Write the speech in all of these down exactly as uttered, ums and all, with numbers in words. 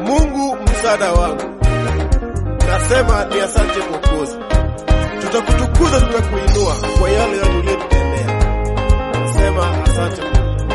Mungu msaada wangu. Nasema ni asante Mwokozi. Tutakutukuza, tutakuinua kwa yale ya uliyotutendea. Sema asante Mungu.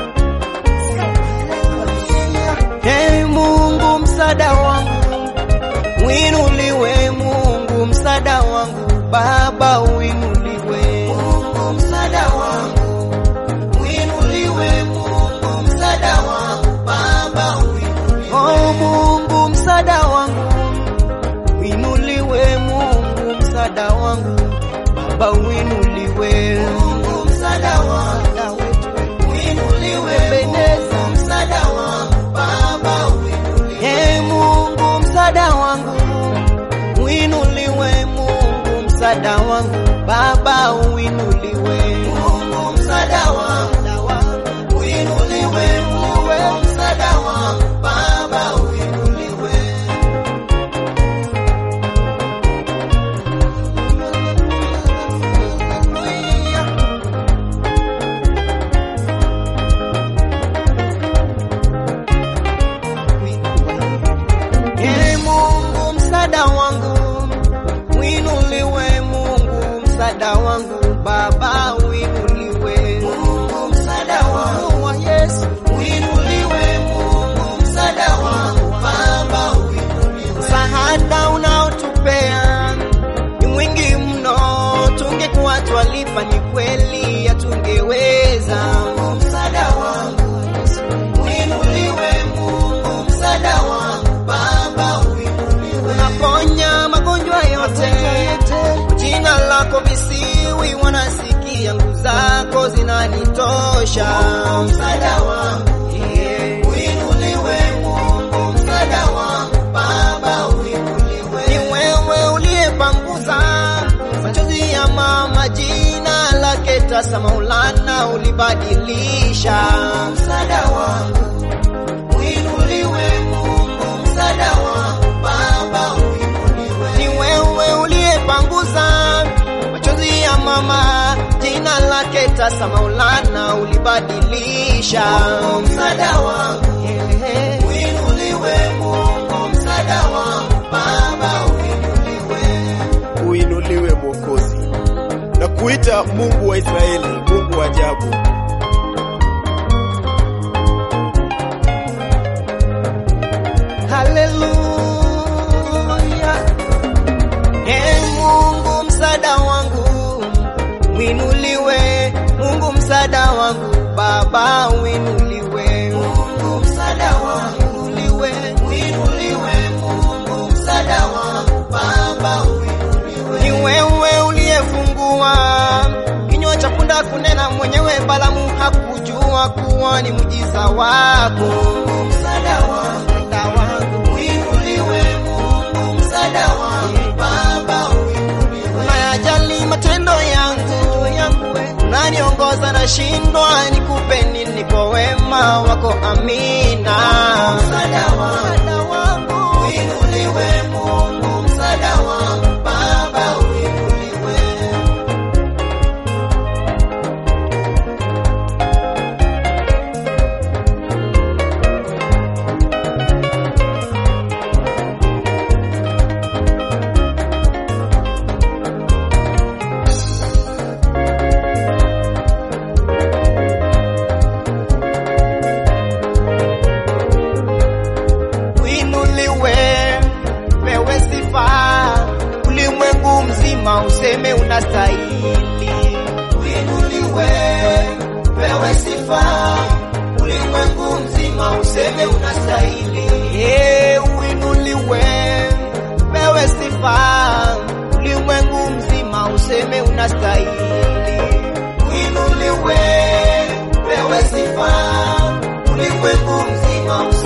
Hey Mungu msaada wangu, uinuliwe. Mungu msaada wangu, Baba uinuliwe. Mungu msaada wangu, uinuliwe. Mungu msaada wangu, Baba uinuliwe. Oh Mungu msaada wangu, uinuliwe. Mungu msaada wangu, Baba uinuliwe. Mungu msaada wangu, uinuliwe. Beneza msaada wangu, Baba uinuliwe. Hey Mungu msaada wangu, uinuliwe. Mungu msaada wangu, Baba uinuliwe. Mungu msaada wangu, uinuliwe. Mungu msaada wangu, Baba uinuliwe. Hey Mungu msaada wangu, uinuliwe. Mungu msaada wangu, Baba uinuliwe. Mungu msaada wangu wa Yesu, uinuliwe. Mungu msaada wangu, Baba uinuliwe. Msaada unaotupea ni mwingi mno, tungekuwa twalipa ni kweli hatungeweza. Mungu msaada wangu, uinuliwe. Mungu msaada wangu, Baba uinuliwe. Unaponya magonjwa yote, jina lako visiwi, wanasikia nguvu zako zinanitosha. Mungu msaada wangu, uinuliwe. Mungu msaada wangu, Baba uinuliwe. Ni wewe uliyepanguza machozi ya mama, jina lake tasa Maulana ulibadilisha. Mungu msaada wangu, uinuliwe. Mungu msaada wangu, Baba uinuliwe. Ni wewe uliyepanguza machozi ya mama, jina lake tasa Maulana ulibadilisha. Mungu msaada wangu, uinuliwe. Mungu msaada wangu, Baba uinuliwe. Uinuliwe Mwokozi. Na kuita Mungu wa Israeli, Mungu wa ajabu. Haleluya. Hey Mungu msaada wangu, uinuliwe. Mungu msaada wangu, Baba uinuliwe. Mungu msaada wangu, uinuliwe. Uinuliwe. Mungu msaada wangu, Baba uinuliwe. Ni wewe uliyefungua kinywa cha punda kunena mwenyewe, Balamu hakujua kuwa ni muujiza wako. Mungu msaada wangu, uinuliwe. Mungu msaada wangu, Baba uinuliwe. Unayajali matendo yangu, unaniongoza na shindwa nikupe nini kwa wema wako. Amina. Mungu msaada wangu, uinuliwe. Mungu msaada wangu, Baba uinuliwe. Pewe sifa ulimwengu mzima, useme unastahili. Uinuliwe. Pewe sifa ulimwengu mzima, useme unastahili. Hey, uinuliwe. Pewe sifa ulimwengu mzima, useme unastahili. Uinuliwe. Pewe sifa ulimwengu mzima,